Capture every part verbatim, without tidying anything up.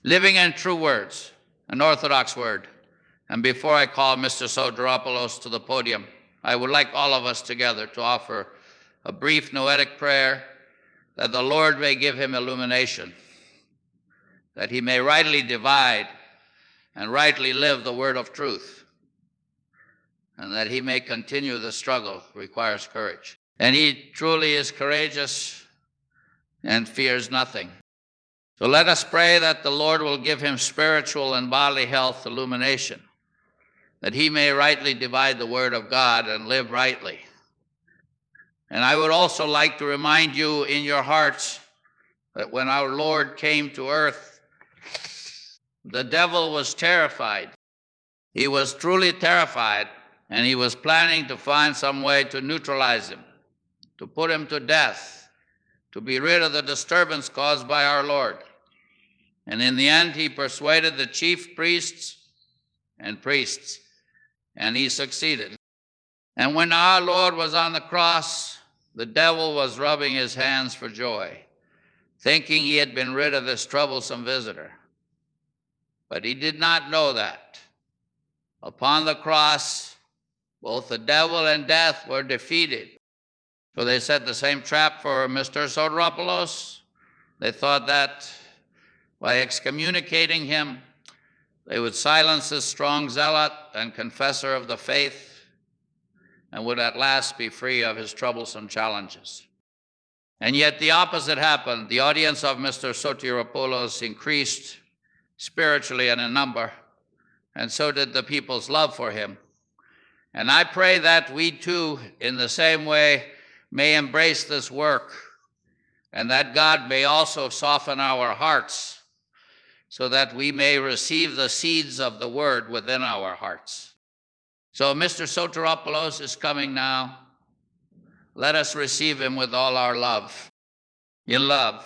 living in true words, an orthodox word. And before I call Mister Soteropoulos to the podium, I would like all of us together to offer a brief noetic prayer that the Lord may give him illumination, that he may rightly divide and rightly live the word of truth, and that he may continue the struggle requires courage. And he truly is courageous and fears nothing. So let us pray that the Lord will give him spiritual and bodily health illumination, that he may rightly divide the word of God and live rightly. And I would also like to remind you in your hearts that when our Lord came to earth, the devil was terrified. He was truly terrified, and he was planning to find some way to neutralize him, to put him to death, to be rid of the disturbance caused by our Lord. And in the end, he persuaded the chief priests and priests, and he succeeded. And when our Lord was on the cross, the devil was rubbing his hands for joy, thinking he had been rid of this troublesome visitor. But he did not know that. Upon the cross, both the devil and death were defeated. So they set the same trap for Mister Soteropoulos. They thought that by excommunicating him, they would silence this strong zealot and confessor of the faith and would at last be free of his troublesome challenges. And yet the opposite happened. The audience of Mister Soteropoulos increased spiritually and in number, and so did the people's love for him. And I pray that we too, in the same way, may embrace this work, and that God may also soften our hearts so that we may receive the seeds of the word within our hearts. So Mister Soteropoulos is coming now. Let us receive him with all our love. In love,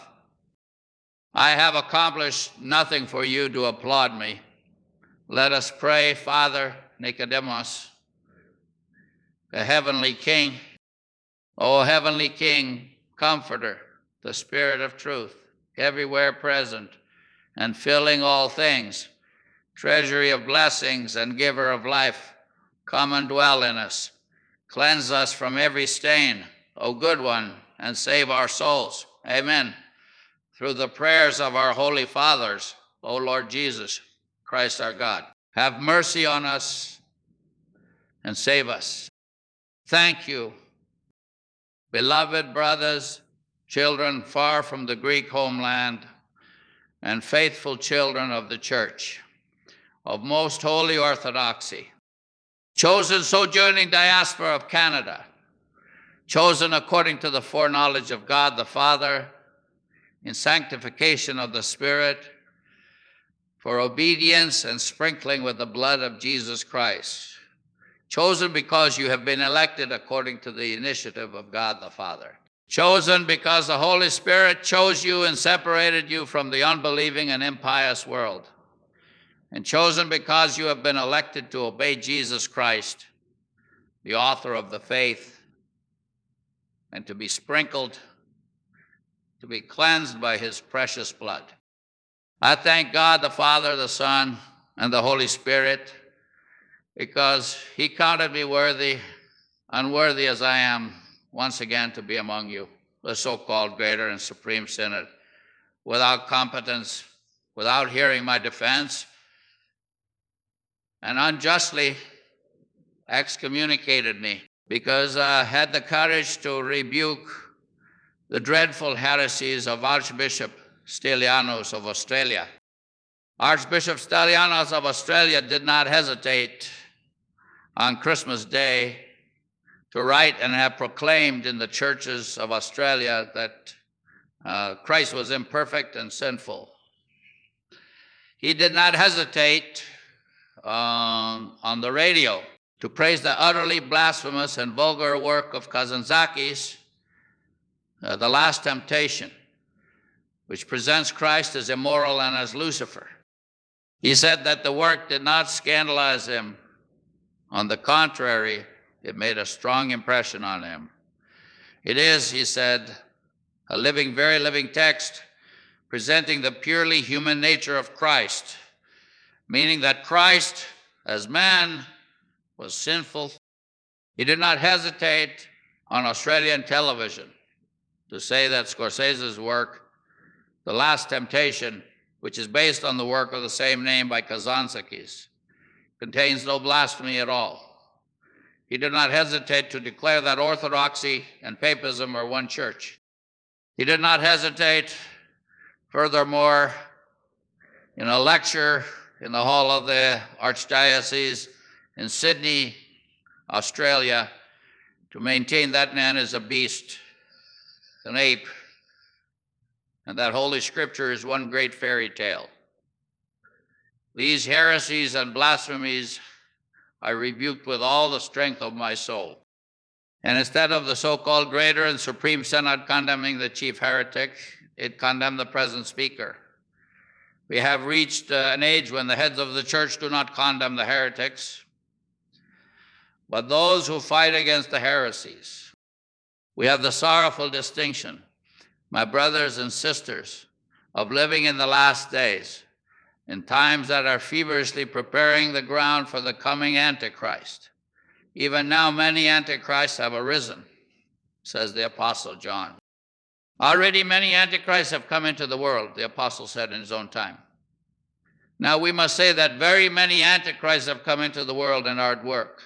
I have accomplished nothing for you to applaud me. Let us pray, Father Nicodemus, the heavenly King, O heavenly King, Comforter, the Spirit of truth, everywhere present and filling all things, treasury of blessings and giver of life, come and dwell in us. Cleanse us from every stain, O good one, and save our souls. Amen. Through the prayers of our holy fathers, O Lord Jesus, Christ our God, have mercy on us and save us. Thank you, beloved brothers, children far from the Greek homeland, and faithful children of the Church, of most holy orthodoxy, chosen sojourning diaspora of Canada, chosen according to the foreknowledge of God the Father, in sanctification of the Spirit, for obedience and sprinkling with the blood of Jesus Christ, chosen because you have been elected according to the initiative of God the Father, chosen because the Holy Spirit chose you and separated you from the unbelieving and impious world, and chosen because you have been elected to obey Jesus Christ, the author of the faith, and to be sprinkled, to be cleansed by his precious blood. I thank God the Father, the Son, and the Holy Spirit, because he counted me worthy, unworthy as I am, once again to be among you, the so-called greater and supreme synod, without competence, without hearing my defense, and unjustly excommunicated me because I had the courage to rebuke the dreadful heresies of Archbishop Stylianos of Australia. Archbishop Stylianos of Australia did not hesitate on Christmas Day to write and have proclaimed in the churches of Australia that uh, Christ was imperfect and sinful. He did not hesitate um, on the radio to praise the utterly blasphemous and vulgar work of Kazantzakis, uh, The Last Temptation, which presents Christ as immoral and as Lucifer. He said that the work did not scandalize him. On the contrary, it made a strong impression on him. It is, he said, a living, very living text presenting the purely human nature of Christ, meaning that Christ, as man, was sinful. He did not hesitate on Australian television to say that Scorsese's work, The Last Temptation, which is based on the work of the same name by Kazantzakis, contains no blasphemy at all. He did not hesitate to declare that orthodoxy and papism are one church. He did not hesitate, furthermore, in a lecture in the hall of the Archdiocese in Sydney, Australia, to maintain that man is a beast, an ape, and that Holy Scripture is one great fairy tale. These heresies and blasphemies I rebuked with all the strength of my soul. And instead of the so-called Greater and Supreme Synod condemning the chief heretic, it condemned the present speaker. We have reached uh, an age when the heads of the church do not condemn the heretics, but those who fight against the heresies. We have the sorrowful distinction, my brothers and sisters, of living in the last days, in times that are feverishly preparing the ground for the coming Antichrist. Even now many Antichrists have arisen, says the Apostle John. Already many Antichrists have come into the world, the Apostle said in his own time. Now we must say that very many Antichrists have come into the world and are at work.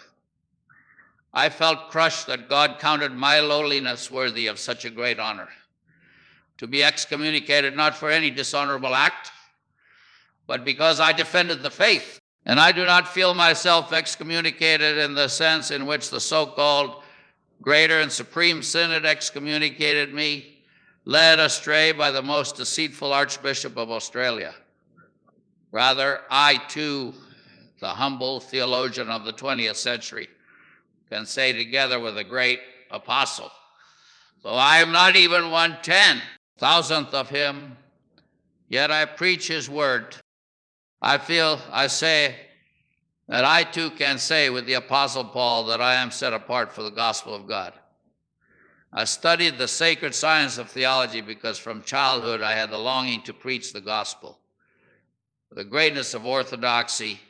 I felt crushed that God counted my lowliness worthy of such a great honor, to be excommunicated not for any dishonorable act, but because I defended the faith. And I do not feel myself excommunicated in the sense in which the so-called Greater and Supreme Synod excommunicated me, led astray by the most deceitful Archbishop of Australia. Rather, I too, the humble theologian of the twentieth century, can say together with a great apostle, though I am not even one ten thousandth of him, yet I preach his word. I feel, I say, that I too can say with the Apostle Paul that I am set apart for the gospel of God. I studied the sacred science of theology because from childhood I had the longing to preach the gospel, the greatness of orthodoxy,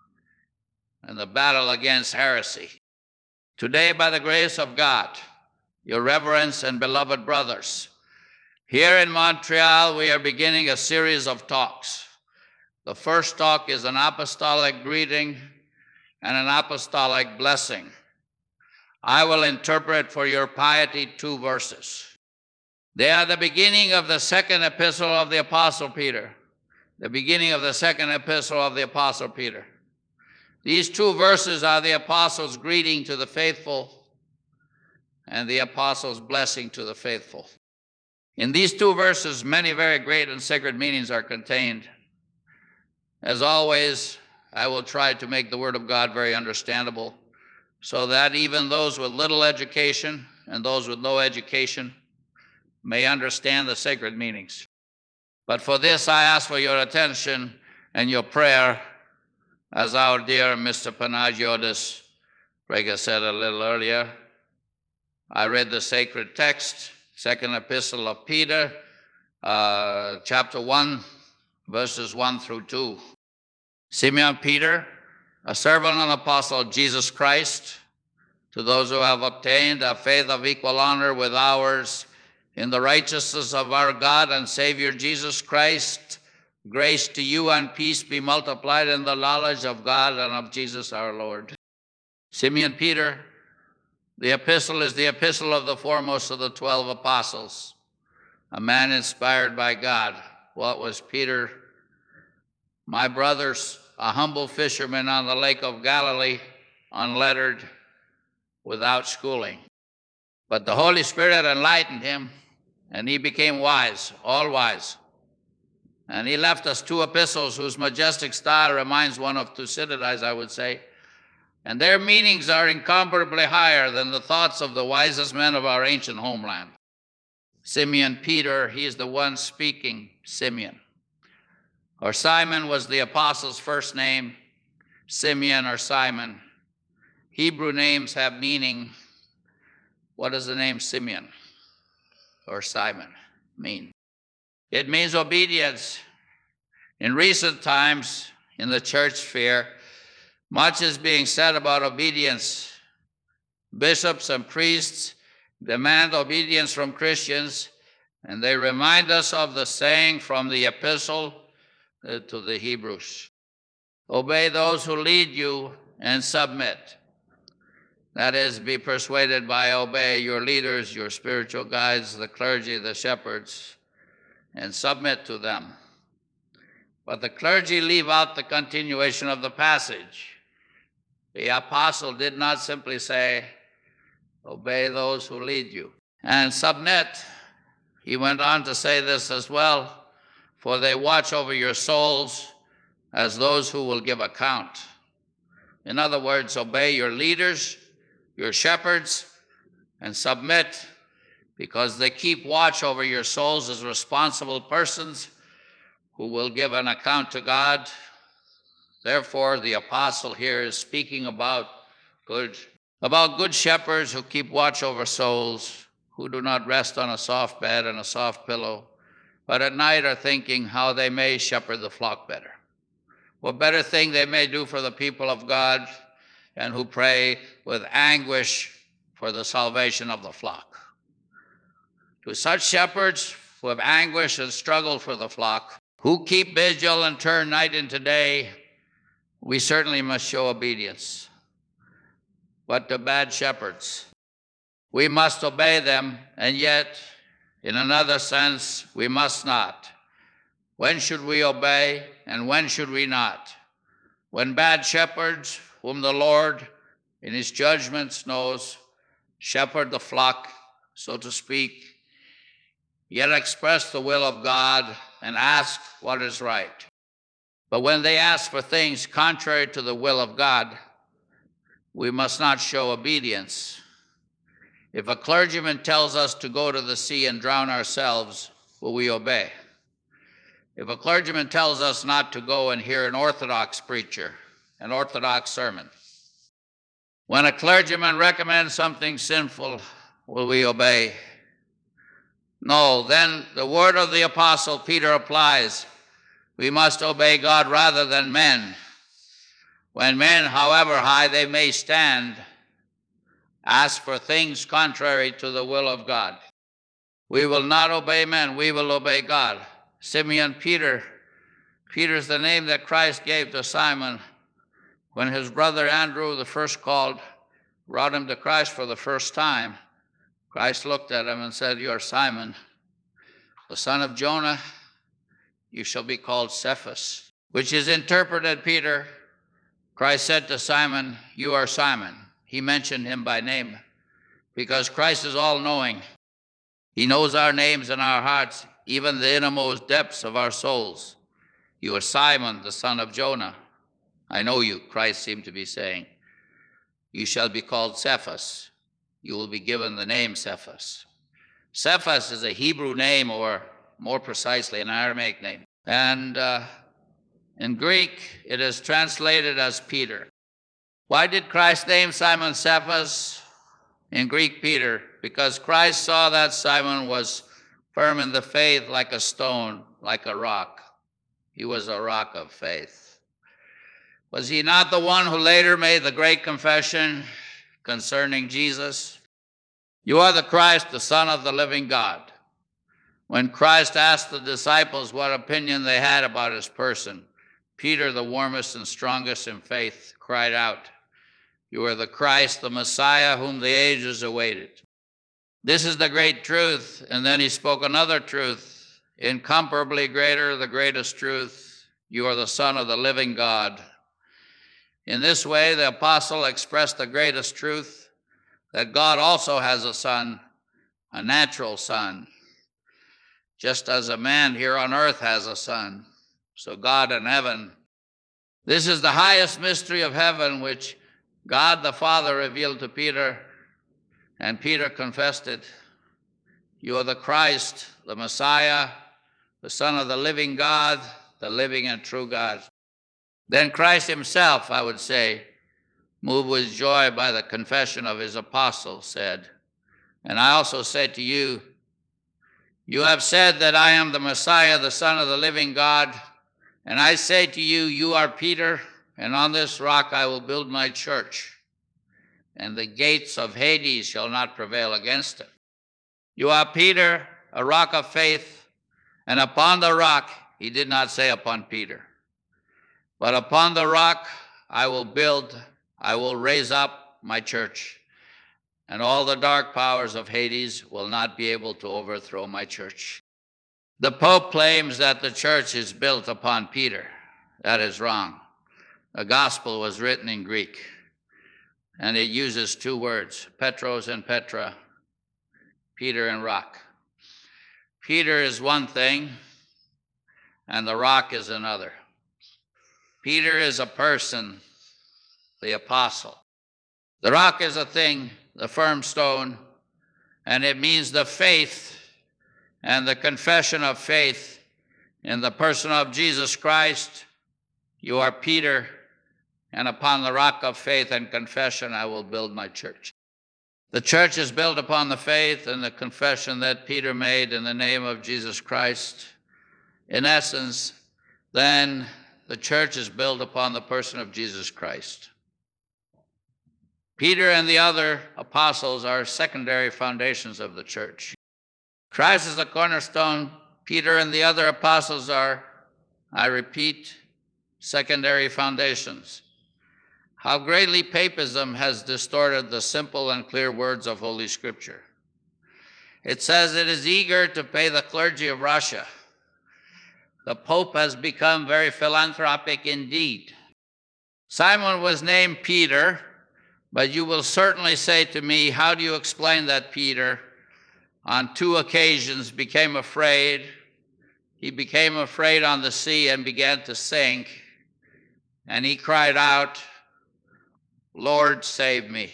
and the battle against heresy. Today, by the grace of God, your reverence and beloved brothers, here in Montreal, we are beginning a series of talks. The first talk is an apostolic greeting and an apostolic blessing. I will interpret for your piety two verses. They are the beginning of the second epistle of the Apostle Peter, the beginning of the second epistle of the Apostle Peter. These two verses are the apostles' greeting to the faithful and the apostles' blessing to the faithful. In these two verses, many very great and sacred meanings are contained. As always, I will try to make the Word of God very understandable so that even those with little education and those with no education may understand the sacred meanings. But for this, I ask for your attention and your prayer, as our dear Mister Panagiotis Rega said a little earlier. I read the sacred text, second epistle of Peter, uh, chapter one, verses one through two. Simeon Peter, a servant and apostle of Jesus Christ, to those who have obtained a faith of equal honor with ours in the righteousness of our God and Savior Jesus Christ, grace to you and peace be multiplied in the knowledge of God and of Jesus our Lord. Simeon Peter, the epistle is the epistle of the foremost of the twelve apostles, a man inspired by God. What was Peter? My brothers, a humble fisherman on the lake of Galilee, unlettered, without schooling. But the Holy Spirit enlightened him, and he became wise, all wise. And he left us two epistles whose majestic style reminds one of Thucydides, I would say, and their meanings are incomparably higher than the thoughts of the wisest men of our ancient homeland. Simeon Peter, he is the one speaking, Simeon. Or Simon was the apostle's first name, Simeon or Simon. Hebrew names have meaning. What does the name Simeon or Simon mean? It means obedience. In recent times, in the church sphere, much is being said about obedience. Bishops and priests demand obedience from Christians, and they remind us of the saying from the epistle uh, to the Hebrews. Obey those who lead you and submit. That is, be persuaded by obey your leaders, your spiritual guides, the clergy, the shepherds, and submit to them. But the clergy leave out the continuation of the passage. The apostle did not simply say, obey those who lead you and submit. He went on to say this as well, for they watch over your souls as those who will give account. In other words, obey your leaders, your shepherds, and submit, because they keep watch over your souls as responsible persons who will give an account to God. Therefore, the apostle here is speaking about good, about good shepherds who keep watch over souls, who do not rest on a soft bed and a soft pillow, but at night are thinking how they may shepherd the flock better. What better thing they may do for the people of God, and who pray with anguish for the salvation of the flock. To such shepherds who have anguish and struggle for the flock, who keep vigil and turn night into day, we certainly must show obedience. But to bad shepherds, we must obey them, and yet, in another sense, we must not. When should we obey, and when should we not? When bad shepherds, whom the Lord in his judgments knows, shepherd the flock, so to speak, yet express the will of God and ask what is right. But when they ask for things contrary to the will of God, we must not show obedience. If a clergyman tells us to go to the sea and drown ourselves, will we obey? If a clergyman tells us not to go and hear an Orthodox preacher, an Orthodox sermon, when a clergyman recommends something sinful, will we obey? No, then the word of the apostle Peter applies. We must obey God rather than men. When men, however high they may stand, ask for things contrary to the will of God, we will not obey men, we will obey God. Simeon Peter, Peter's the name that Christ gave to Simon when his brother Andrew, the first called, brought him to Christ for the first time. Christ looked at him and said, you are Simon, the son of Jonah. You shall be called Cephas, which is interpreted, Peter. Christ said to Simon, you are Simon. He mentioned him by name because Christ is all-knowing. He knows our names and our hearts, even the innermost depths of our souls. You are Simon, the son of Jonah. I know you, Christ seemed to be saying. You shall be called Cephas. You will be given the name Cephas. Cephas is a Hebrew name, or more precisely, an Aramaic name. And uh, in Greek, it is translated as Peter. Why did Christ name Simon Cephas? In Greek, Peter, because Christ saw that Simon was firm in the faith like a stone, like a rock. He was a rock of faith. Was he not the one who later made the great confession concerning Jesus? You are the Christ, the Son of the living God. When Christ asked the disciples what opinion they had about his person, Peter, the warmest and strongest in faith, cried out, you are the Christ, the Messiah, whom the ages awaited. This is the great truth. And then he spoke another truth, incomparably greater, the greatest truth. You are the Son of the living God. In this way, the apostle expressed the greatest truth, that God also has a son, a natural son. Just as a man here on earth has a son, so God in heaven. This is the highest mystery of heaven, which God the Father revealed to Peter, and Peter confessed it. You are the Christ, the Messiah, the Son of the living God, the living and true God. Then Christ himself, I would say, moved with joy by the confession of his apostles, said, and I also say to you, You have said that I am the Messiah, the Son of the living God, and I say to you, you are Peter, and on this rock I will build my church, and the gates of Hades shall not prevail against it. You are Peter, a rock of faith, and upon the rock, he did not say upon Peter, but upon the rock I will build, I will raise up my church, and all the dark powers of Hades will not be able to overthrow my church. The Pope claims that the church is built upon Peter. That is wrong. The gospel was written in Greek, and it uses two words, Petros and Petra, Peter and rock. Peter is one thing, and the rock is another. Peter is a person, the apostle. The rock is a thing, the firm stone, and it means the faith and the confession of faith in the person of Jesus Christ. You are Peter, and upon the rock of faith and confession I will build my church. The church is built upon the faith and the confession that Peter made in the name of Jesus Christ. In essence, then the church is built upon the person of Jesus Christ. Peter and the other apostles are secondary foundations of the church. Christ is the cornerstone. Peter and the other apostles are, I repeat, secondary foundations. How greatly papism has distorted the simple and clear words of Holy Scripture. It says it is eager to pay the clergy of Russia. The Pope has become very philanthropic indeed. Simon was named Peter, but you will certainly say to me, how do you explain that Peter on two occasions became afraid? He became afraid on the sea and began to sink, and he cried out, Lord, save me.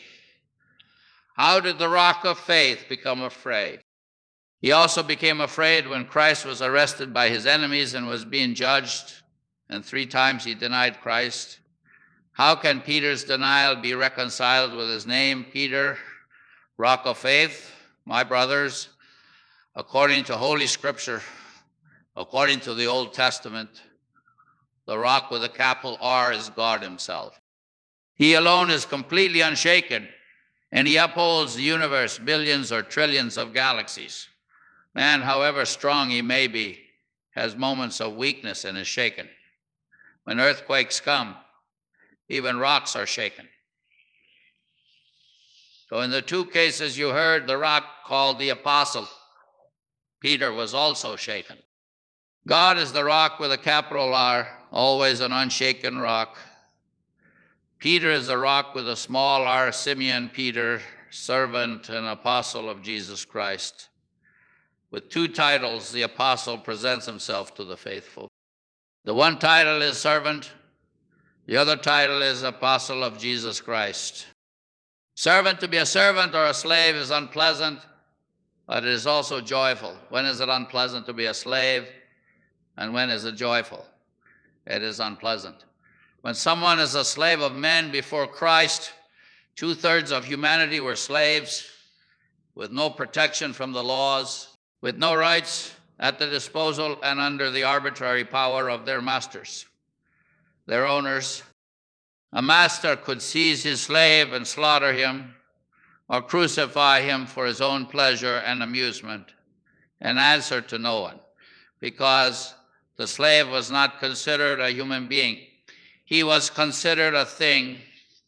How did the rock of faith become afraid? He also became afraid when Christ was arrested by his enemies and was being judged, and three times he denied Christ. How can Peter's denial be reconciled with his name, Peter, rock of faith? My brothers, according to Holy Scripture, according to the Old Testament, the rock with a capital R is God himself. He alone is completely unshaken, and he upholds the universe, billions or trillions of galaxies. Man, however strong he may be, has moments of weakness and is shaken. When earthquakes come, even rocks are shaken. So in the two cases you heard, the rock called the apostle, Peter, was also shaken. God is the rock with a capital R, always an unshaken rock. Peter is the rock with a small r, Simeon Peter, servant and apostle of Jesus Christ. With two titles, the apostle presents himself to the faithful. The one title is servant, the other title is apostle of Jesus Christ. Servant, to be a servant or a slave is unpleasant, but it is also joyful. When is it unpleasant to be a slave, and when is it joyful? It is unpleasant. When someone is a slave of men before Christ, two-thirds of humanity were slaves with no protection from the laws, with no rights at the disposal and under the arbitrary power of their masters, their owners. A master could seize his slave and slaughter him or crucify him for his own pleasure and amusement and answer to no one, because the slave was not considered a human being. He was considered a thing,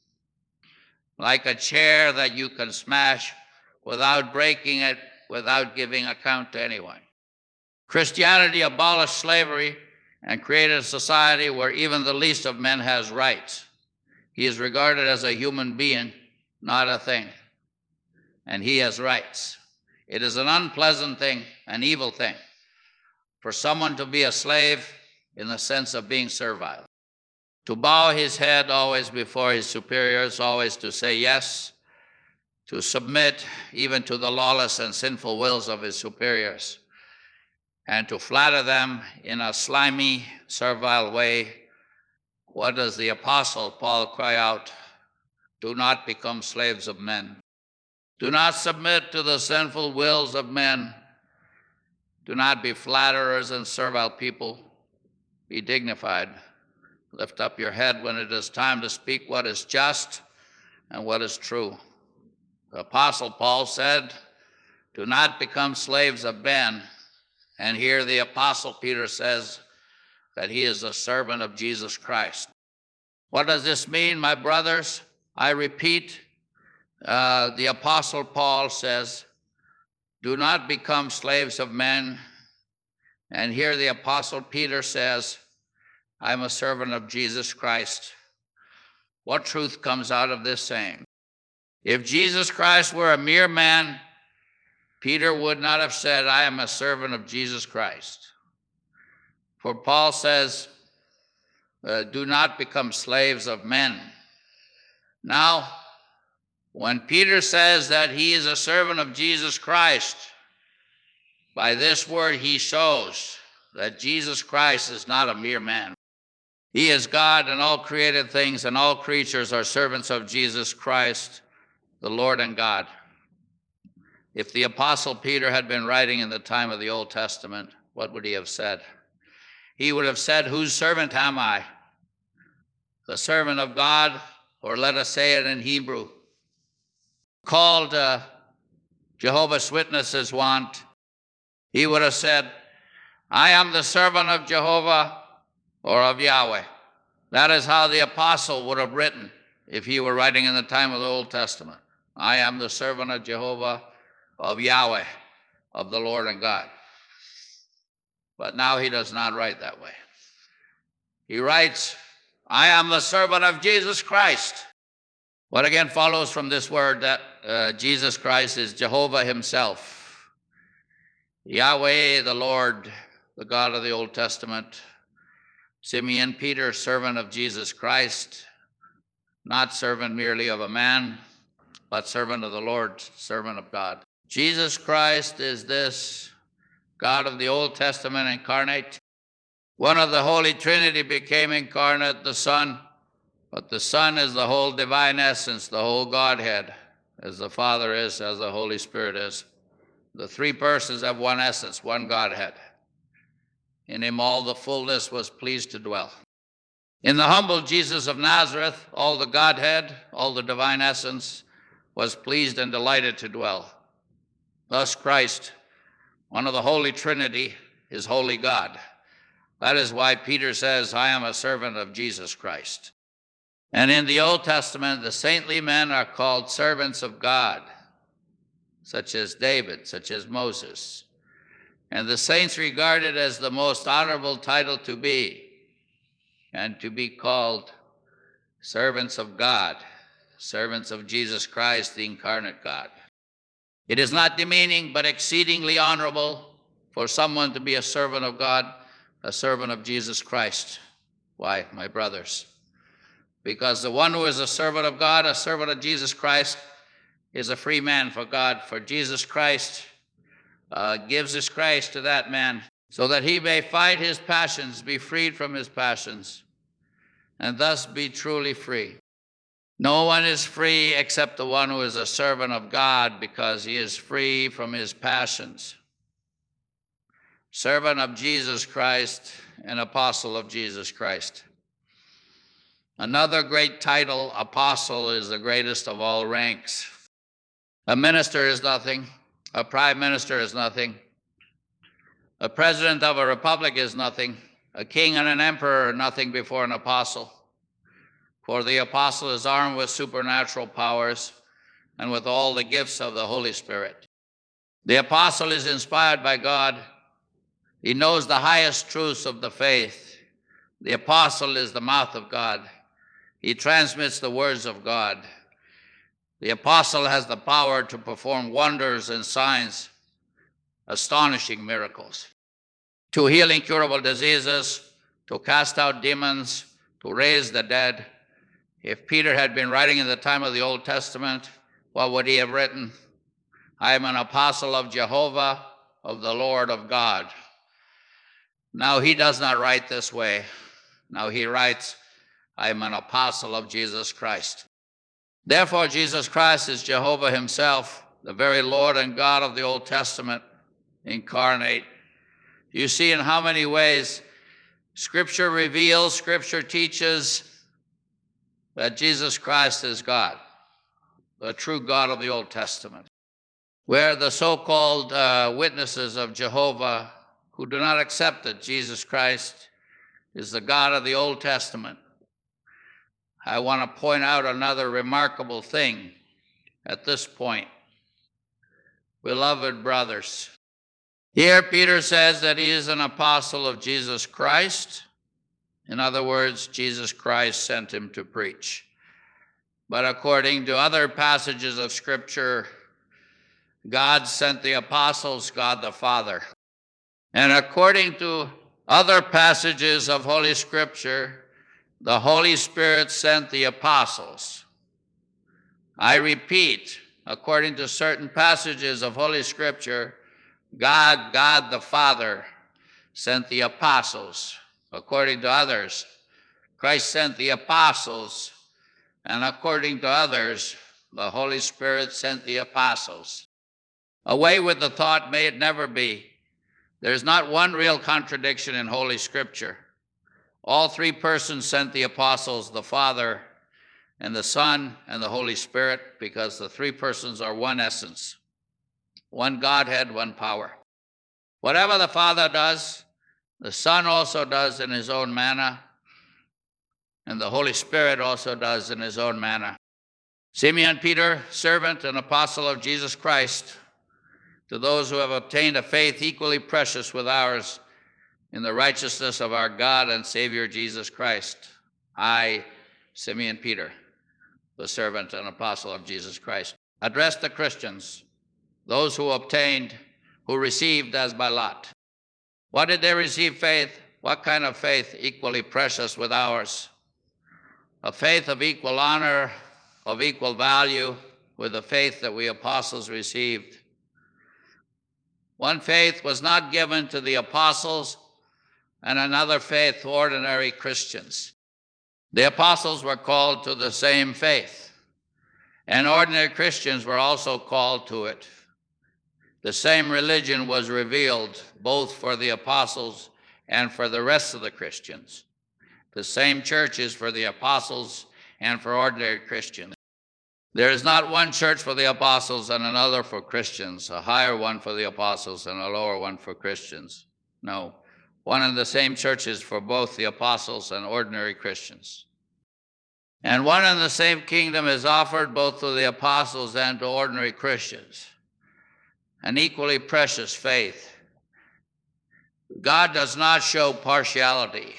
like a chair that you can smash without breaking it, without giving account to anyone. Christianity abolished slavery and created a society where even the least of men has rights. He is regarded as a human being, not a thing, and he has rights. It is an unpleasant thing, an evil thing, for someone to be a slave in the sense of being servile, to bow his head always before his superiors, always to say yes, to submit even to the lawless and sinful wills of his superiors, and to flatter them in a slimy, servile way. What does the Apostle Paul cry out? Do not become slaves of men. Do not submit to the sinful wills of men. Do not be flatterers and servile people. Be dignified. Lift up your head when it is time to speak what is just and what is true. The Apostle Paul said, do not become slaves of men. And here the Apostle Peter says that he is a servant of Jesus Christ. What does this mean, my brothers? I repeat, uh, the Apostle Paul says, do not become slaves of men. And here the Apostle Peter says, I'm a servant of Jesus Christ. What truth comes out of this saying? If Jesus Christ were a mere man, Peter would not have said, I am a servant of Jesus Christ. For Paul says, uh, do not become slaves of men. Now, when Peter says that he is a servant of Jesus Christ, by this word he shows that Jesus Christ is not a mere man. He is God, and all created things and all creatures are servants of Jesus Christ, the Lord and God. If the Apostle Peter had been writing in the time of the Old Testament, what would he have said? He would have said, whose servant am I? The servant of God, or let us say it in Hebrew, called uh, Jehovah's Witnesses want. He would have said, I am the servant of Jehovah or of Yahweh. That is how the apostle would have written if he were writing in the time of the Old Testament. I am the servant of Jehovah, of Yahweh, of the Lord and God. But now he does not write that way. He writes, I am the servant of Jesus Christ. What again follows from this word that uh, Jesus Christ is Jehovah himself. Yahweh, the Lord, the God of the Old Testament. Simeon Peter, servant of Jesus Christ, not servant merely of a man, but servant of the Lord, servant of God. Jesus Christ is this God of the Old Testament incarnate. One of the Holy Trinity became incarnate, the Son, but the Son is the whole divine essence, the whole Godhead, as the Father is, as the Holy Spirit is. The three persons have one essence, one Godhead. In him all the fullness was pleased to dwell. In the humble Jesus of Nazareth, all the Godhead, all the divine essence was pleased and delighted to dwell. Thus Christ, one of the Holy Trinity, is holy God. That is why Peter says, I am a servant of Jesus Christ. And in the Old Testament, the saintly men are called servants of God, such as David, such as Moses. And the saints regarded as the most honorable title to be, and to be called servants of God, servants of Jesus Christ, the incarnate God. It is not demeaning, but exceedingly honorable for someone to be a servant of God, a servant of Jesus Christ. Why, my brothers? Because the one who is a servant of God, a servant of Jesus Christ, is a free man for God, for Jesus Christ uh, gives his Christ to that man so that he may fight his passions, be freed from his passions, and thus be truly free. No one is free except the one who is a servant of God, because he is free from his passions. Servant of Jesus Christ, an apostle of Jesus Christ. Another great title, apostle, is the greatest of all ranks. A minister is nothing. A prime minister is nothing. A president of a republic is nothing. A king and an emperor are nothing before an apostle. For the apostle is armed with supernatural powers and with all the gifts of the Holy Spirit. The apostle is inspired by God. He knows the highest truths of the faith. The apostle is the mouth of God. He transmits the words of God. The apostle has the power to perform wonders and signs, astonishing miracles, to heal incurable diseases, to cast out demons, to raise the dead. If Peter had been writing in the time of the Old Testament, what would he have written? I am an apostle of Jehovah, of the Lord of God. Now he does not write this way. Now he writes, I am an apostle of Jesus Christ. Therefore, Jesus Christ is Jehovah himself, the very Lord and God of the Old Testament incarnate. You see in how many ways Scripture reveals, Scripture teaches that Jesus Christ is God, the true God of the Old Testament. Where the so-called uh, witnesses of Jehovah who do not accept that Jesus Christ is the God of the Old Testament, I want to point out another remarkable thing at this point. Beloved brothers, here Peter says that he is an apostle of Jesus Christ. In other words, Jesus Christ sent him to preach. But according to other passages of Scripture, God sent the apostles, God the Father. And according to other passages of Holy Scripture, the Holy Spirit sent the apostles. I repeat, according to certain passages of Holy Scripture, God, God the Father, sent the apostles. According to others, Christ sent the apostles, and according to others, the Holy Spirit sent the apostles. Away with the thought, may it never be. There's not one real contradiction in Holy Scripture. All three persons sent the apostles, the Father and the Son and the Holy Spirit, because the three persons are one essence, one Godhead, one power. Whatever the Father does, the Son also does in his own manner, and the Holy Spirit also does in his own manner. Simeon Peter, servant and apostle of Jesus Christ, to those who have obtained a faith equally precious with ours in the righteousness of our God and Savior Jesus Christ, I, Simeon Peter, the servant and apostle of Jesus Christ, address the Christians, those who obtained, who received as by lot. What did they receive? Faith. What kind of faith? Equally precious with ours. A faith of equal honor, of equal value with the faith that we apostles received. One faith was not given to the apostles, and another faith to ordinary Christians. The apostles were called to the same faith, and ordinary Christians were also called to it. The same religion was revealed both for the apostles and for the rest of the Christians. The same church is for the apostles and for ordinary Christians. There is not one church for the apostles and another for Christians, a higher one for the apostles and a lower one for Christians. No, one and the same church is for both the apostles and ordinary Christians. And one and the same kingdom is offered both to the apostles and to ordinary Christians. An equally precious faith. God does not show partiality.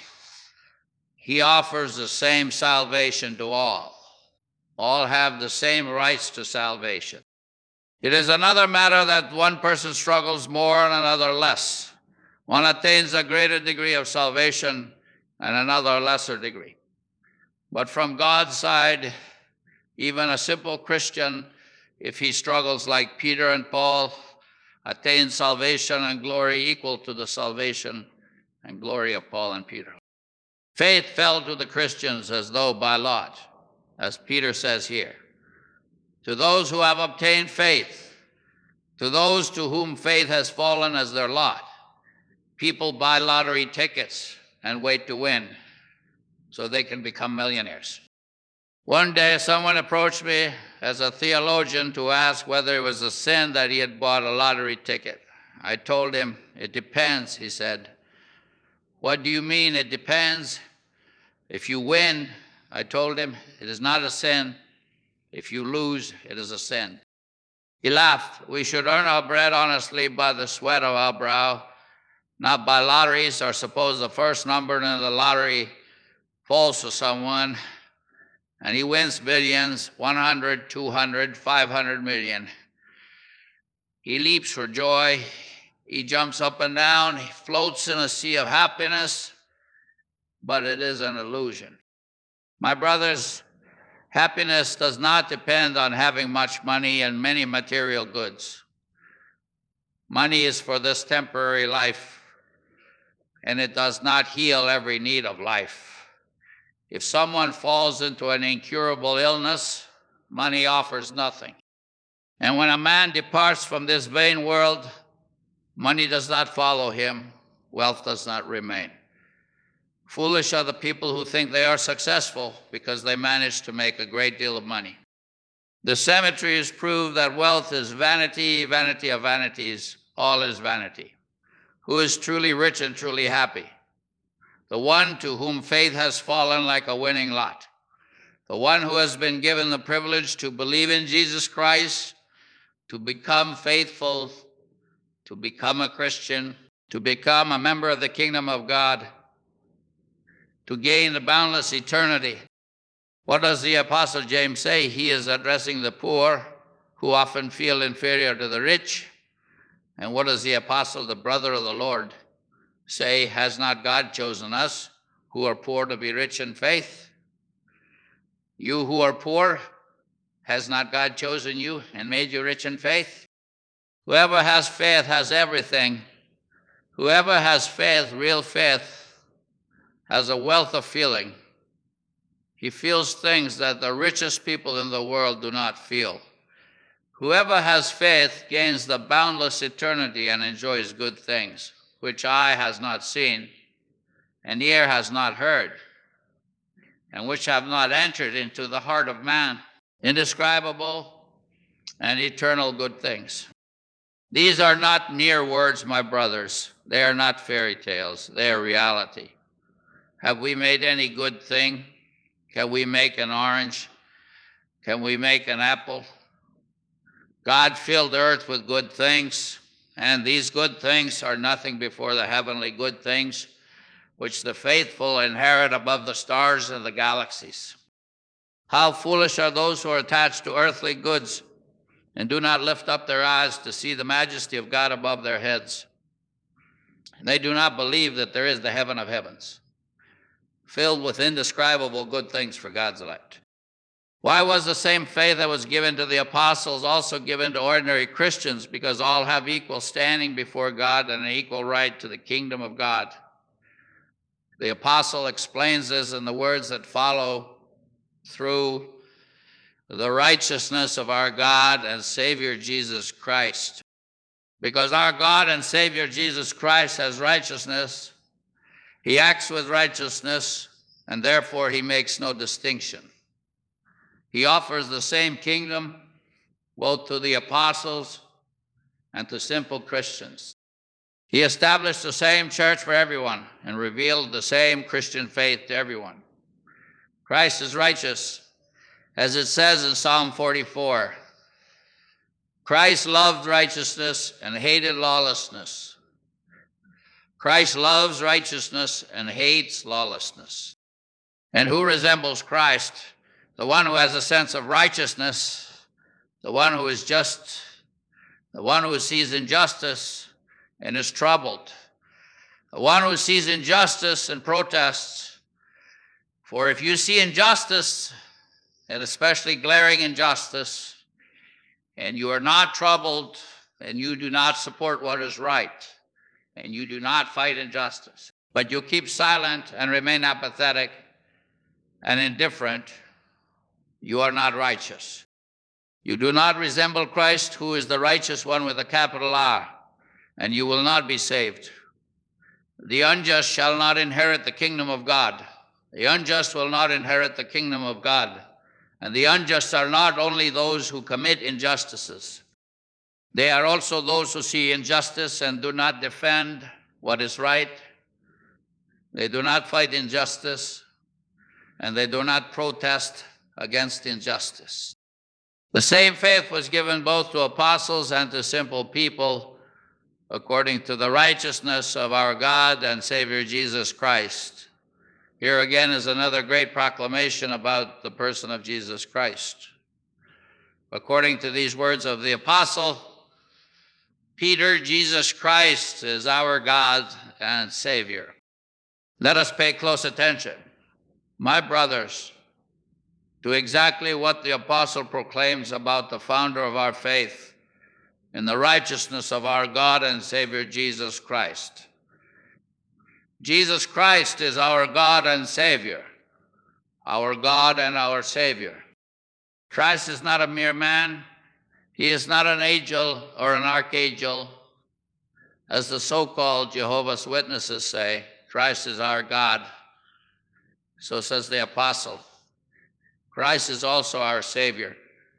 He offers the same salvation to all. All have the same rights to salvation. It is another matter that one person struggles more and another less. One attains a greater degree of salvation and another a lesser degree. But from God's side, even a simple Christian, if he struggles like Peter and Paul, attains salvation and glory equal to the salvation and glory of Paul and Peter. Faith fell to the Christians as though by lot, as Peter says here. To those who have obtained faith, to those to whom faith has fallen as their lot, people buy lottery tickets and wait to win so they can become millionaires. One day someone approached me as a theologian to ask whether it was a sin that he had bought a lottery ticket. I told him, it depends, he said. What do you mean it depends? If you win, I told him, it is not a sin. If you lose, it is a sin. He laughed. We should earn our bread honestly by the sweat of our brow, not by lotteries, or suppose the first number in the lottery falls to someone and he wins millions, one hundred, two hundred, five hundred million. He leaps for joy. He jumps up and down. He floats in a sea of happiness, but it is an illusion. My brothers, happiness does not depend on having much money and many material goods. Money is for this temporary life, and it does not heal every need of life. If someone falls into an incurable illness, money offers nothing. And when a man departs from this vain world, money does not follow him. wealth does not remain. Foolish are the people who think they are successful because they manage to make a great deal of money. The cemeteries prove that wealth is vanity, vanity of vanities, all is vanity. Who is truly rich and truly happy? The one to whom faith has fallen like a winning lot. The one who has been given the privilege to believe in Jesus Christ, to become faithful, to become a Christian, to become a member of the kingdom of God, to gain the boundless eternity. What does the Apostle James say? He is addressing the poor who often feel inferior to the rich. And what does the Apostle, the brother of the Lord, say? Has not God chosen us who are poor to be rich in faith? You who are poor, has not God chosen you and made you rich in faith? Whoever has faith has everything. Whoever has faith, real faith, has a wealth of feeling. He feels things that the richest people in the world do not feel. Whoever has faith gains the boundless eternity and enjoys good things, which eye has not seen, and ear has not heard, and which have not entered into the heart of man, indescribable and eternal good things. These are not mere words, my brothers. They are not fairy tales. They are reality. Have we made any good thing? Can we make an orange? Can we make an apple? God filled the earth with good things, and these good things are nothing before the heavenly good things, which the faithful inherit above the stars and the galaxies. How foolish are those who are attached to earthly goods and do not lift up their eyes to see the majesty of God above their heads. They do not believe that there is the heaven of heavens, filled with indescribable good things for God's elect. Why was the same faith that was given to the apostles also given to ordinary Christians? Because all have equal standing before God and an equal right to the kingdom of God. The apostle explains this in the words that follow: through the righteousness of our God and Savior Jesus Christ. Because our God and Savior Jesus Christ has righteousness, he acts with righteousness, and therefore he makes no distinction. He offers the same kingdom both to the apostles and to simple Christians. He established the same church for everyone and revealed the same Christian faith to everyone. Christ is righteous, as it says in Psalm forty-four. Christ loved righteousness and hated lawlessness. Christ loves righteousness and hates lawlessness. And who resembles Christ? The one who has a sense of righteousness, the one who is just, the one who sees injustice and is troubled, the one who sees injustice and protests. For if you see injustice, and especially glaring injustice, and you are not troubled, and you do not support what is right, and you do not fight injustice, but you keep silent and remain apathetic and indifferent, you are not righteous. You do not resemble Christ, who is the righteous one with a capital R, and you will not be saved. The unjust shall not inherit the kingdom of God. The unjust will not inherit the kingdom of God. And the unjust are not only those who commit injustices. They are also those who see injustice and do not defend what is right. They do not fight injustice, and they do not protest against injustice. The same faith was given both to apostles and to simple people, according to the righteousness of our God and Savior Jesus Christ. Here again is another great proclamation about the person of Jesus Christ. According to these words of the apostle Peter, Jesus Christ is our God and Savior. Let us pay close attention, my brothers, to exactly what the apostle proclaims about the founder of our faith in the righteousness of our God and Savior Jesus Christ. Jesus Christ is our God and Savior, our God and our Savior. Christ is not a mere man. He is not an angel or an archangel, As the so-called Jehovah's Witnesses say, Christ is our God. So says the apostle. Christ is also our Savior.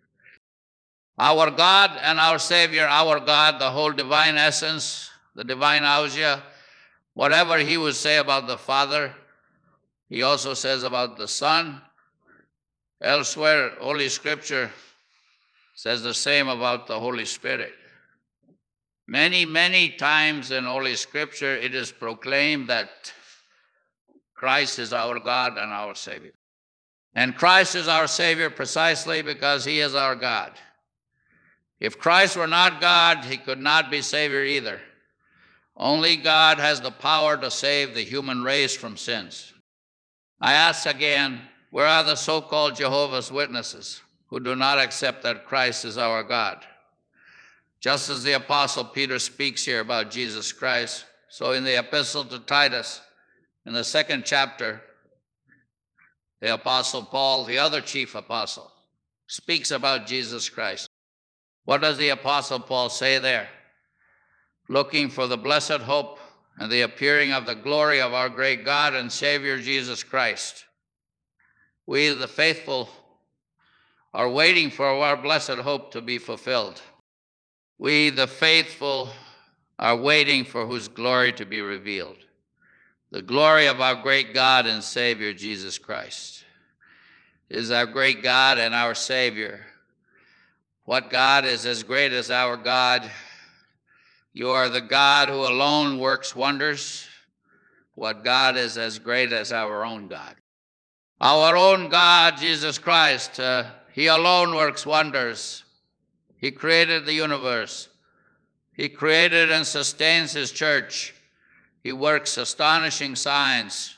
Our God and our Savior, our God, the whole divine essence, the divine ousia, whatever he would say about the Father, he also says about the Son. Elsewhere, Holy Scripture says the same about the Holy Spirit. Many, many times in Holy Scripture, it is proclaimed that Christ is our God and our Savior. And Christ is our Savior precisely because he is our God. If Christ were not God, he could not be Savior either. Only God has the power to save the human race from sins. I ask again, where are the so-called Jehovah's Witnesses who do not accept that Christ is our God? Just as the Apostle Peter speaks here about Jesus Christ, so in the Epistle to Titus, in the second chapter, the Apostle Paul, the other chief apostle, speaks about Jesus Christ. What does the Apostle Paul say there? Looking for the blessed hope and the appearing of the glory of our great God and Savior Jesus Christ. We, the faithful, are waiting for our blessed hope to be fulfilled. We, the faithful, are waiting for whose glory to be revealed. The glory of our great God and Savior Jesus Christ is our great God and our Savior. What God is as great as our God? You are the God who alone works wonders. What God is as great as our own God? Our own God, Jesus Christ, uh, he alone works wonders. He created the universe. He created and sustains his church. He works astonishing signs,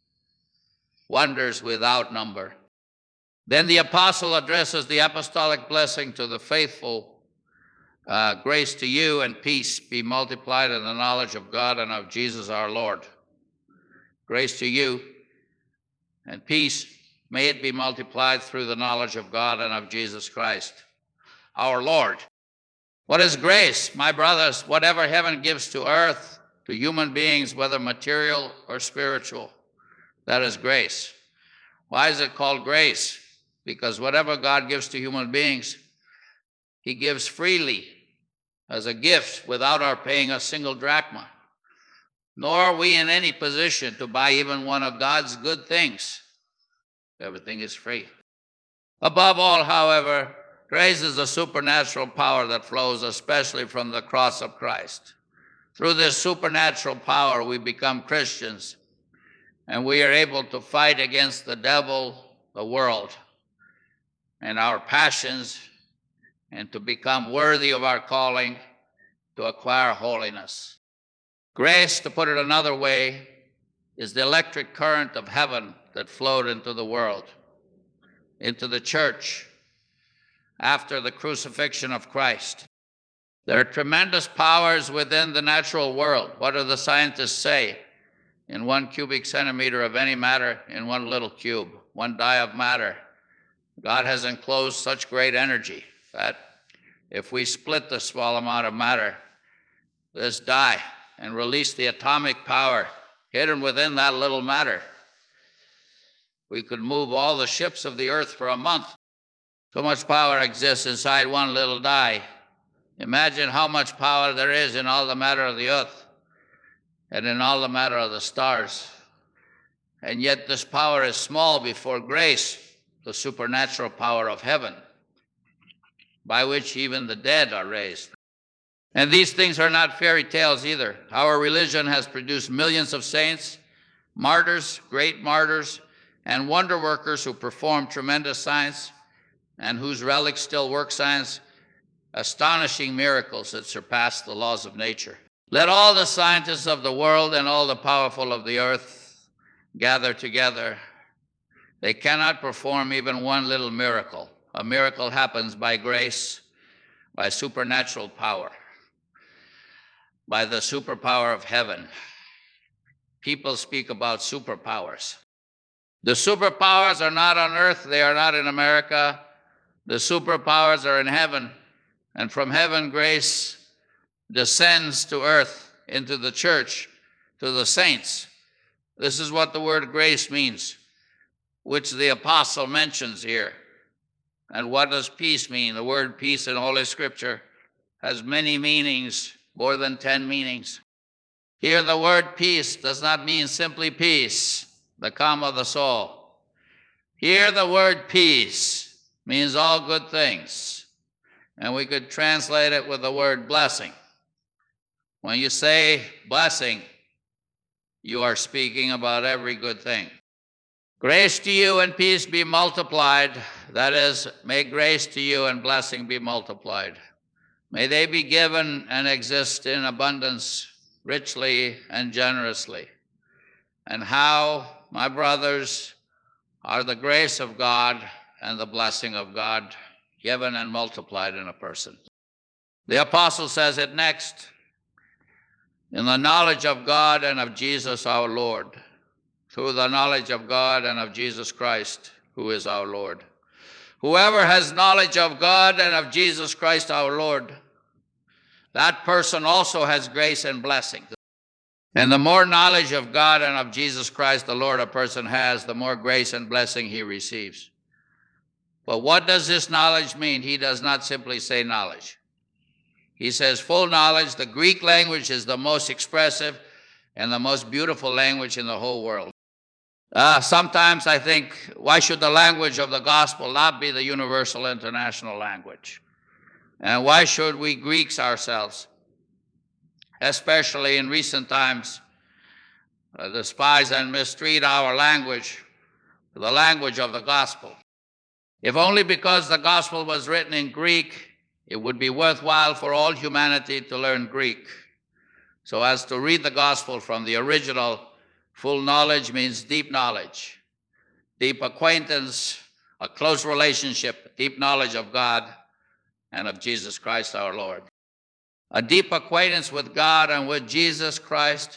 wonders without number. Then the apostle addresses the apostolic blessing to the faithful. Uh, grace to you and peace be multiplied in the knowledge of God and of Jesus our Lord. Grace to you and peace, may it be multiplied through the knowledge of God and of Jesus Christ, our Lord. What is grace? My brothers, whatever heaven gives to earth, to human beings, whether material or spiritual, that is grace. Why is it called grace? Because whatever God gives to human beings, he gives freely as a gift without our paying a single drachma. Nor are we in any position to buy even one of God's good things. Everything is free. Above all, however, grace is a supernatural power that flows especially from the cross of Christ. Through this supernatural power, we become Christians, and we are able to fight against the devil, the world, and our passions, and to become worthy of our calling, to acquire holiness. Grace, to put it another way, is the electric current of heaven that flowed into the world, into the church, after the crucifixion of Christ. There are tremendous powers within the natural world. What do the scientists say? In one cubic centimeter of any matter, in one little cube, one die of matter, God has enclosed such great energy that if we split the small amount of matter, this die, and release the atomic power hidden within that little matter, we could move all the ships of the earth for a month. So much power exists inside one little die. Imagine how much power there is in all the matter of the earth and in all the matter of the stars. And yet this power is small before grace, the supernatural power of heaven, by which even the dead are raised. And these things are not fairy tales either. Our religion has produced millions of saints, martyrs, great martyrs, and wonder workers who perform tremendous signs and whose relics still work signs, astonishing miracles that surpass the laws of nature. Let all the scientists of the world and all the powerful of the earth gather together. They cannot perform even one little miracle. A miracle happens by grace, by supernatural power, by the superpower of heaven. People speak about superpowers. The superpowers are not on earth, they are not in America. The superpowers are in heaven, and from heaven grace descends to earth into the church, to the saints. This is what the word grace means, which the apostle mentions here. And what does peace mean? The word peace in Holy Scripture has many meanings, more than ten meanings. Here the word peace does not mean simply peace, the calm of the soul. Here the word peace means all good things. And we could translate it with the word blessing. When you say blessing, you are speaking about every good thing. Grace to you and peace be multiplied. That is, may grace to you and blessing be multiplied. May they be given and exist in abundance, richly and generously. And how, my brothers, are the grace of God and the blessing of God given and multiplied in a person. The apostle says it next, in the knowledge of God and of Jesus our Lord, through the knowledge of God and of Jesus Christ, who is our Lord. Whoever has knowledge of God and of Jesus Christ our Lord, that person also has grace and blessing. And the more knowledge of God and of Jesus Christ the Lord a person has, the more grace and blessing he receives. But what does this knowledge mean? He does not simply say knowledge. He says full knowledge. The Greek language is the most expressive and the most beautiful language in the whole world. Uh, sometimes I think, why should the language of the gospel not be the universal international language? And why should we Greeks ourselves, especially in recent times, uh, despise and mistreat our language, the language of the gospel? If only because the gospel was written in Greek, it would be worthwhile for all humanity to learn Greek, so as to read the gospel from the original. Full knowledge means deep knowledge, deep acquaintance, a close relationship, deep knowledge of God and of Jesus Christ our Lord. A deep acquaintance with God and with Jesus Christ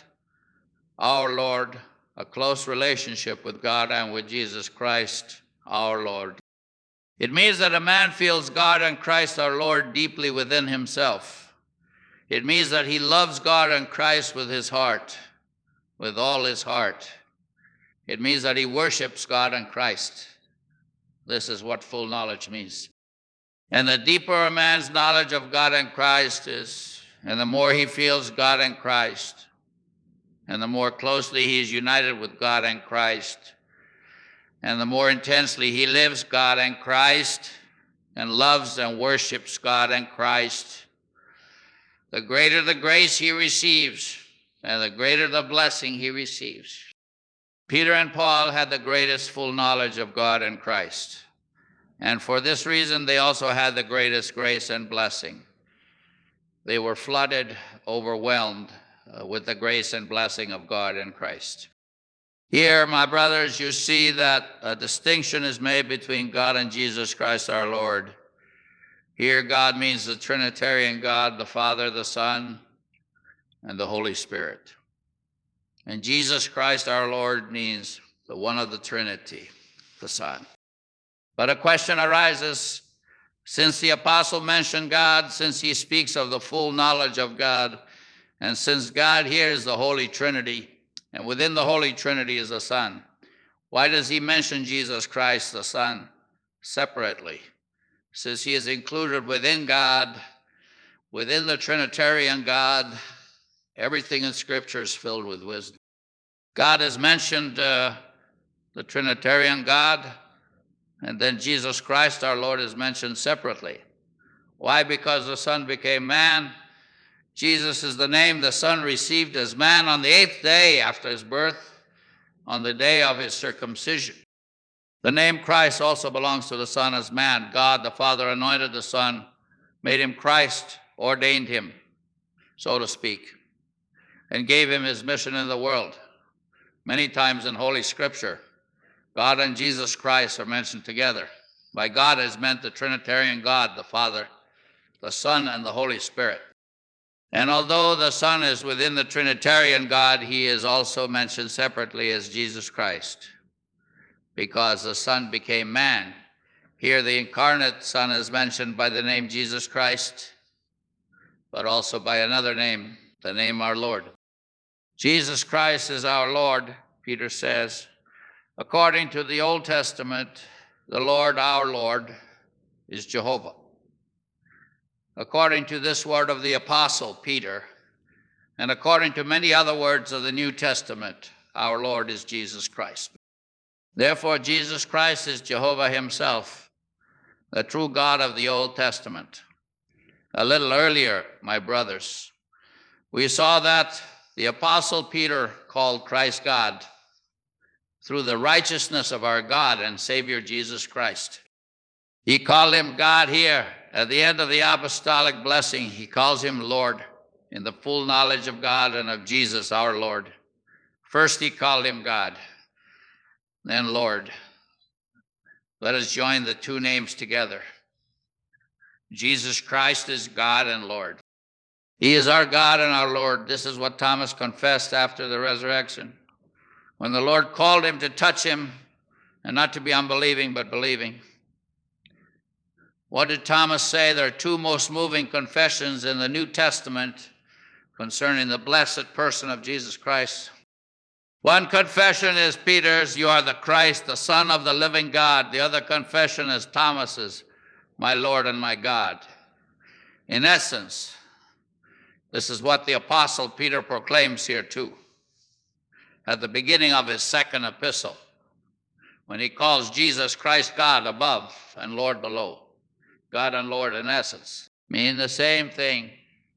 our Lord, a close relationship with God and with Jesus Christ our Lord. It means that a man feels God and Christ our Lord deeply within himself. It means that he loves God and Christ with his heart, with all his heart. It means that he worships God and Christ. This is what full knowledge means. And the deeper a man's knowledge of God and Christ is, and the more he feels God and Christ, and the more closely he is united with God and Christ, and the more intensely he lives God and Christ, and loves and worships God and Christ, the greater the grace he receives, and the greater the blessing he receives. Peter and Paul had the greatest full knowledge of God and Christ. And for this reason, they also had the greatest grace and blessing. They were flooded, overwhelmed uh, with the grace and blessing of God and Christ. Here, my brothers, you see that a distinction is made between God and Jesus Christ our Lord. Here, God means the Trinitarian God, the Father, the Son, and the Holy Spirit. And Jesus Christ our Lord means the one of the Trinity, the Son. But a question arises, since the apostle mentioned God, since he speaks of the full knowledge of God, and since God here is the Holy Trinity, and within the Holy Trinity is the Son, why does he mention Jesus Christ, the Son, separately? Since he is included within God, within the Trinitarian God, everything in Scripture is filled with wisdom. God has mentioned uh, the Trinitarian God, and then Jesus Christ our Lord is mentioned separately. Why? Because the Son became man. Jesus is the name the Son received as man on the eighth day after his birth, on the day of his circumcision. The name Christ also belongs to the Son as man. God the Father anointed the Son, made him Christ, ordained him, so to speak, and gave him his mission in the world. Many times in Holy Scripture, God and Jesus Christ are mentioned together. By God is meant the Trinitarian God, the Father, the Son, and the Holy Spirit. And although the Son is within the Trinitarian God, he is also mentioned separately as Jesus Christ, because the Son became man. Here the incarnate Son is mentioned by the name Jesus Christ, but also by another name, the name our Lord. Jesus Christ is our Lord, Peter says. According to the Old Testament, the Lord, our Lord, is Jehovah. According to this word of the Apostle Peter, and according to many other words of the New Testament, our Lord is Jesus Christ. Therefore, Jesus Christ is Jehovah himself, the true God of the Old Testament. A little earlier, my brothers, we saw that the Apostle Peter called Christ God through the righteousness of our God and Savior Jesus Christ. He called him God here. At the end of the apostolic blessing, he calls him Lord in the full knowledge of God and of Jesus, our Lord. First, he called him God, then Lord. Let us join the two names together. Jesus Christ is God and Lord. He is our God and our Lord. This is what Thomas confessed after the resurrection, when the Lord called him to touch him and not to be unbelieving but believing. What did Thomas say? There are two most moving confessions in the New Testament concerning the blessed person of Jesus Christ. One confession is Peter's, "You are the Christ, the Son of the living God." The other confession is Thomas's, "My Lord and my God." In essence, this is what the Apostle Peter proclaims here too, at the beginning of his second epistle, when he calls Jesus Christ God above and Lord below. God and Lord, in essence, mean the same thing.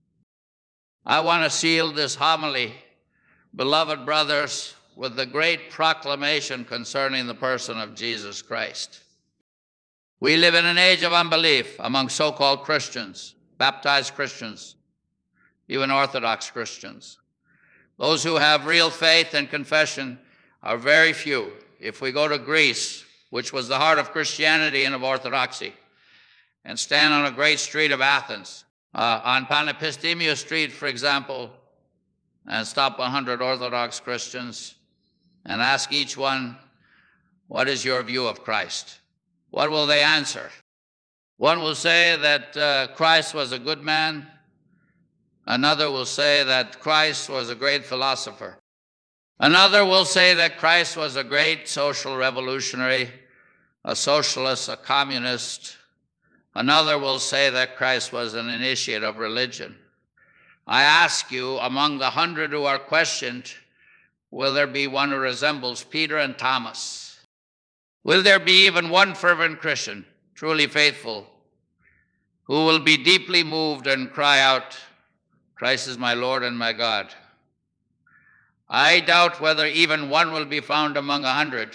I want to seal this homily, beloved brothers, with the great proclamation concerning the person of Jesus Christ. We live in an age of unbelief among so-called Christians, baptized Christians, even Orthodox Christians. Those who have real faith and confession are very few. If we go to Greece, which was the heart of Christianity and of Orthodoxy, and stand on a great street of Athens, uh, on Panepistimiou Street, for example, and stop one hundred Orthodox Christians and ask each one, "What is your view of Christ?" What will they answer? One will say that uh, Christ was a good man. Another will say that Christ was a great philosopher. Another will say that Christ was a great social revolutionary, a socialist, a communist. Another will say that Christ was an initiate of religion. I ask you, among the hundred who are questioned, will there be one who resembles Peter and Thomas? Will there be even one fervent Christian, truly faithful, who will be deeply moved and cry out, "Christ is my Lord and my God"? I doubt whether even one will be found among a hundred.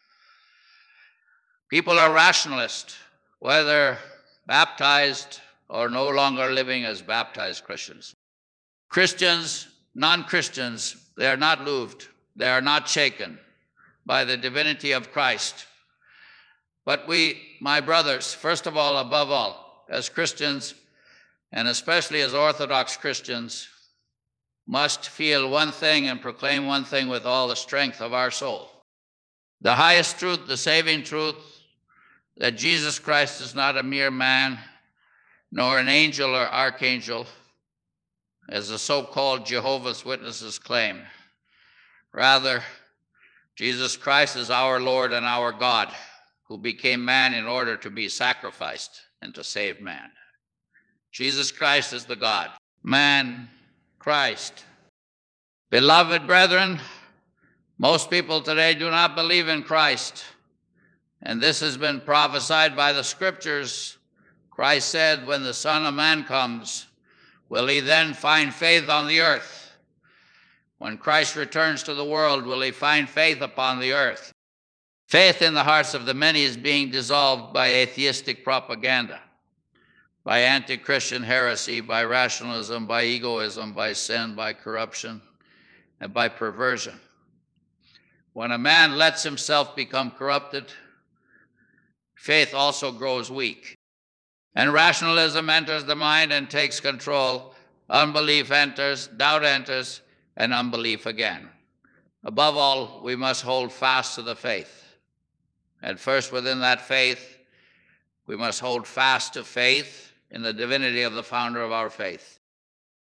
People are rationalists, whether baptized or no longer living as baptized Christians. Christians, non-Christians, they are not moved, they are not shaken by the divinity of Christ. But we, my brothers, first of all, above all, as Christians, and especially as Orthodox Christians, must feel one thing and proclaim one thing with all the strength of our soul. The highest truth, the saving truth, that Jesus Christ is not a mere man, nor an angel or archangel, as the so-called Jehovah's Witnesses claim. Rather, Jesus Christ is our Lord and our God, who became man in order to be sacrificed and to save man. Jesus Christ is the God, man, Christ. Beloved brethren, most people today do not believe in Christ, and this has been prophesied by the Scriptures. Christ said, "When the Son of Man comes, will he then find faith on the earth?" When Christ returns to the world, will he find faith upon the earth? Faith in the hearts of the many is being dissolved by atheistic propaganda, by anti-Christian heresy, by rationalism, by egoism, by sin, by corruption, and by perversion. When a man lets himself become corrupted, faith also grows weak. And rationalism enters the mind and takes control. Unbelief enters, doubt enters, and unbelief again. Above all, we must hold fast to the faith. And first, within that faith, we must hold fast to faith in the divinity of the founder of our faith.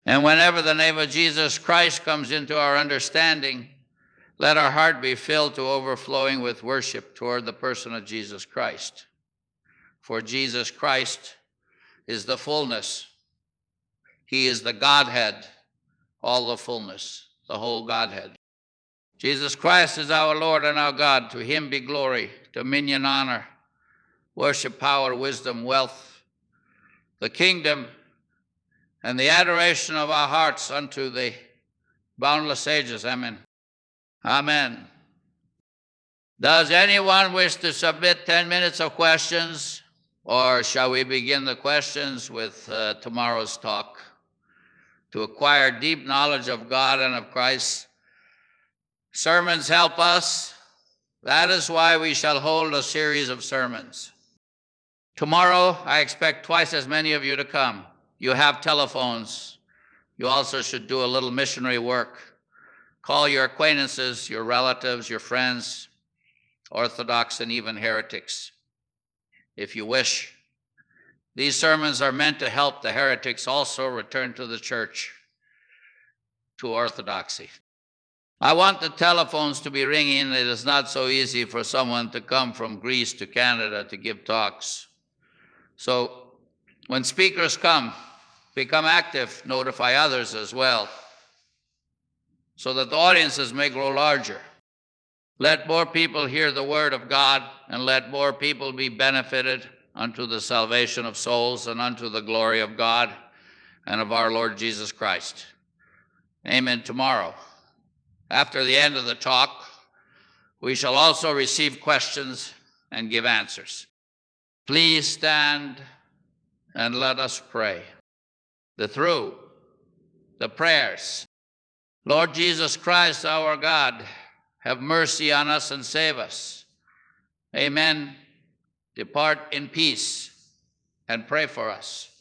And whenever the name of Jesus Christ comes into our understanding, let our heart be filled to overflowing with worship toward the person of Jesus Christ. For Jesus Christ is the fullness. He is the Godhead, all the fullness, the whole Godhead. Jesus Christ is our Lord and our God. To him be glory, dominion, honor, worship, power, wisdom, wealth, the kingdom, and the adoration of our hearts unto the boundless ages. Amen. Amen. Does anyone wish to submit ten minutes of questions, or shall we begin the questions with uh, tomorrow's talk? To acquire deep knowledge of God and of Christ, sermons help us. That is why we shall hold a series of sermons. Tomorrow, I expect twice as many of you to come. You have telephones. You also should do a little missionary work. Call your acquaintances, your relatives, your friends, Orthodox and even heretics, if you wish. These sermons are meant to help the heretics also return to the church, to orthodoxy. I want the telephones to be ringing. It is not so easy for someone to come from Greece to Canada to give talks. So when speakers come, become active, notify others as well, so that the audiences may grow larger. Let more people hear the word of God, and let more people be benefited unto the salvation of souls and unto the glory of God and of our Lord Jesus Christ. Amen. Tomorrow, after the end of the talk, we shall also receive questions and give answers. Please stand and let us pray. The through, the prayers. Lord Jesus Christ, our God, have mercy on us and save us. Amen. Depart in peace and pray for us.